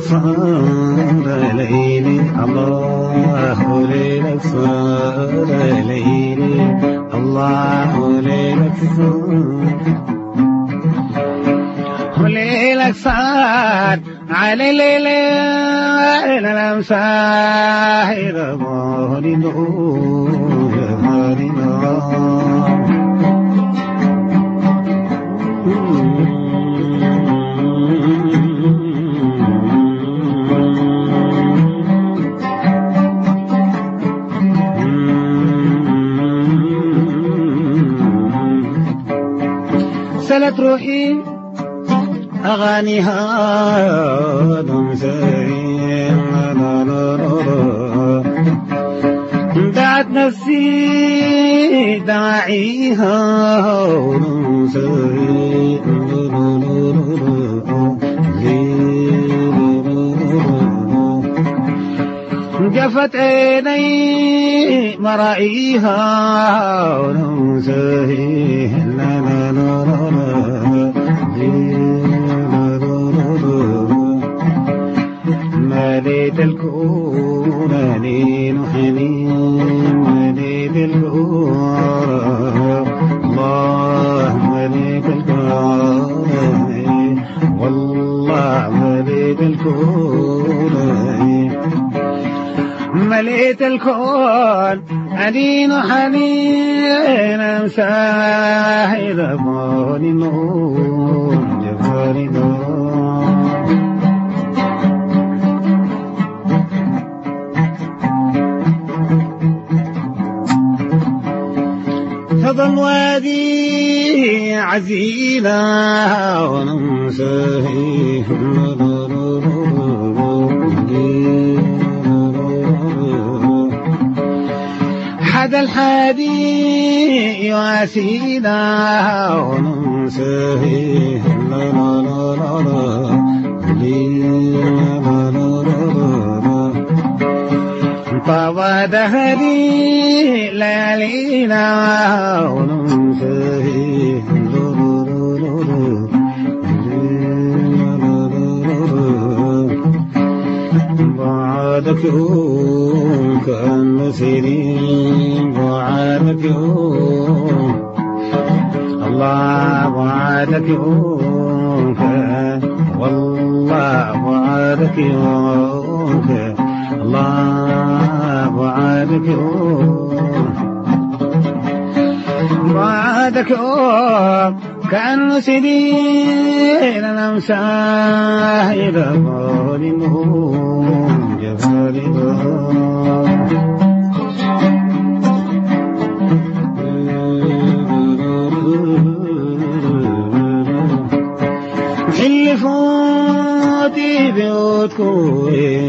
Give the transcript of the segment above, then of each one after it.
صار ليلي الله ليلك صار ليلي الله ليلك صار ليلك صار على ليلي أنا مساهر ظهري نور ظهري نور سلت روحي أغانيها دعت نفسي داعيها جفت عيني مرائيها مليت الكون أنين وحنين مليت الكون الله مليت الكون والله مليت الكون مليت الكون أنين وحنين مساهد أبوني نور جفاني نور فضل وادي عزيلا ونمسه حد الحادي يواسينا ونمسه طوى دهري ليالينا ونمسه بعدك يوم كأنه سنين بعدك يوم الله بعدك يوم والله بعدك يوم الله بعدك يوم بعدك يوم كأنه سنين أنا مساهد أبوني نور جفاني نور حل فوتي بيوتكو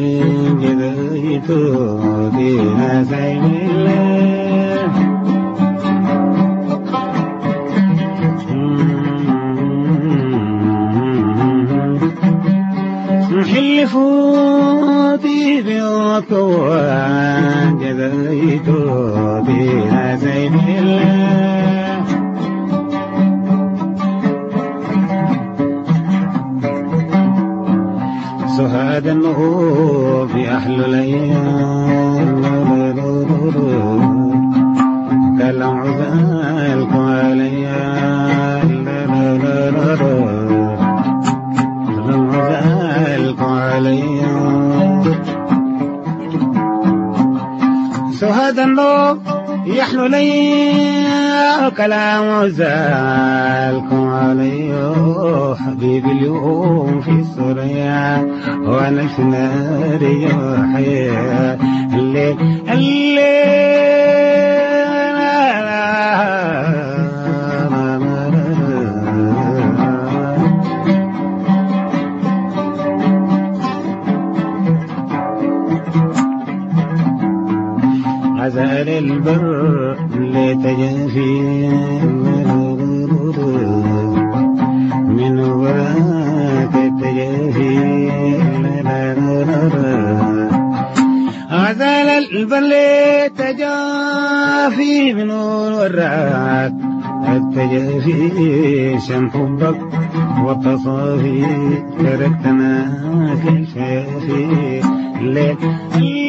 جديتو دينا سيد الله حل فوتي بيوتكو جديتو دينا سيد الله سهاد النهوض في أحلى الأيام كلام عزالك عليا كلام عزالك عليا سهاد النهوض يحلو لي كلام عزالك عليا حبيبي اليوم في سوريا وانا في نار يا حياة الليل عزال البر لتجافي من وراك التجافي عزال البر لتجافي من وراك التجافي شم حبك وتصافي تركتنا كالشافي الليل